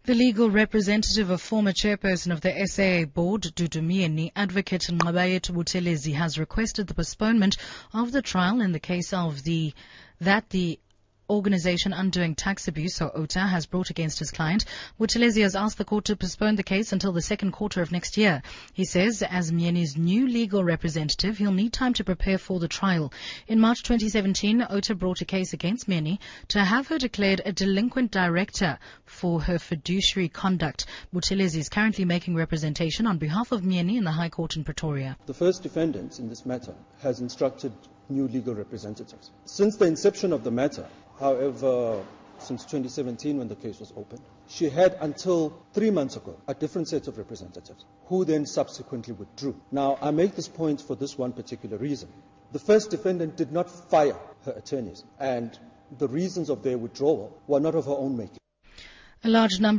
The legal representative of former chairperson of the SAA board, Dudu Myeni, Advocate Nqabayethu Buthelezi, has requested the postponement of the trial in the case of the Organization Undoing Tax Abuse, or OTA, has brought against his client. Buthelezi has asked the court to postpone the case until the second quarter of next year. He says, as Myeni's new legal representative, he'll need time to prepare for the trial. In March 2017, OTA brought a case against Myeni to have her declared a delinquent director for her fiduciary conduct. Buthelezi is currently making representation on behalf of Myeni in the High Court in Pretoria. The first defendant in this matter has instructed new legal representatives. Since the inception of the matter, however, since 2017 when the case was opened, she had until 3 months ago a different set of representatives who then subsequently withdrew. Now, I make this point for this one particular reason. The first defendant did not fire her attorneys, and the reasons of their withdrawal were not of her own making. A large number